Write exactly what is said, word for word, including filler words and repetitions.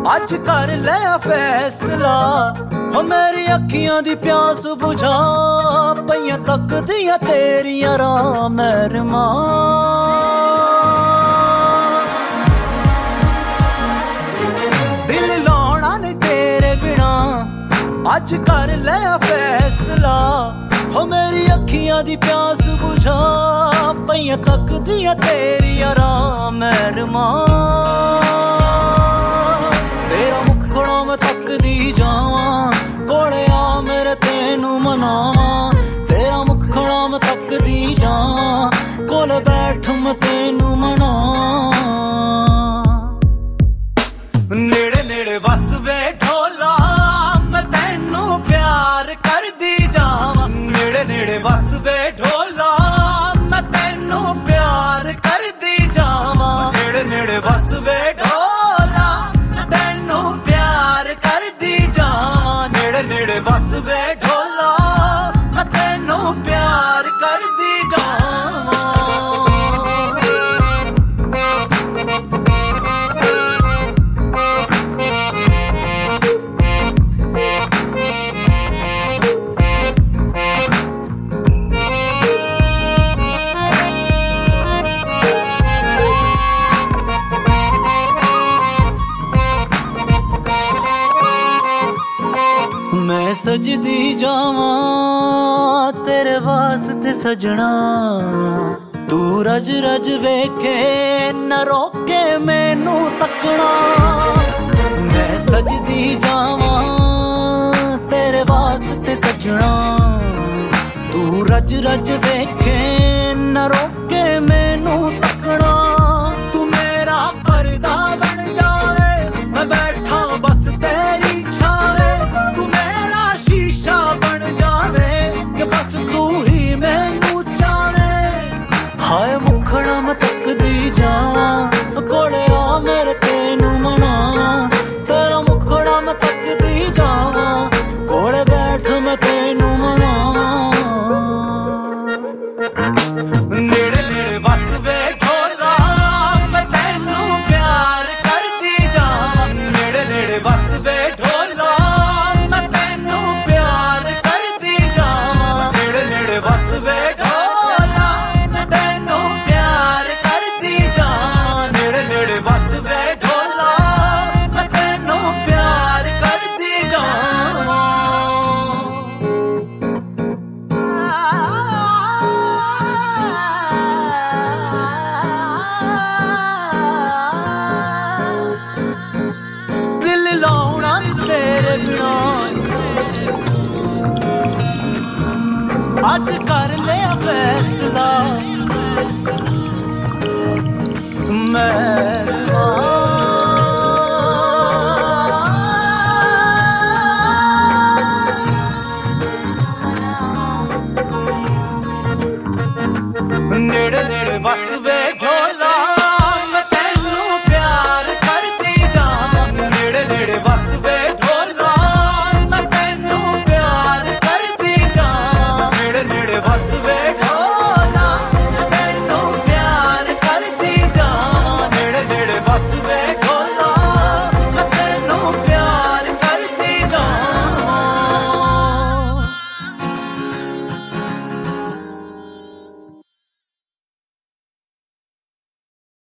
अज कर लिया फैसला हो मेरी अखियां दी प्यास बुझा पईयां तकदियां तेरियां राह मेहरमा दिल लाना नहीं तेरे बिना अज कर लिया फैसला हो मेरी अखियां दी प्यास बुझा पईयां तकदियां तेरियां राह मेहरमा तेरा मुखड़ा मैं तकदी जावां कोले आ मेरे तेनू मनावां तेरा मुखड़ा मैं तकदी जावां कोले बैठ मैं तेनू मनावां नेड़े नेड़े बस वे ढोला मैं तेनू प्यार करदी जावां नेड़े नेड़े बस वे ढोला मैं तेनू प्यार करदी जावां नेड़े नेड़े बस वे बस वे ढोला मैं तेनू प्यार करदी जावां मैं सजदी जावां तेरे वास्ते सजना तू रज रज वेखे न रोके मैनू तकना मैं सजदी जावां तेरे वास्ते सजना तू रज रज वेखे न रोके मैनू तकना तू मेरा पर्दा बन जावे मैं बैठा बस तेरी छावे हाय मुखड़ा मैं तकदी जावां कोले आ मेरे तेनू मनावां तेरा मुखड़ा मैं तकदी जावां कोले बैठ मैं तेनू मनावां नेड़े नेड़े बस वे ढोला मैं तेनू प्यार करदी जावां नेड़े नेड़े बस वे ढोला मैं तेनू प्यार करदी जावां नेड़े नेड़े बस वे तेरे बिना अज कर लिया फैसला मैं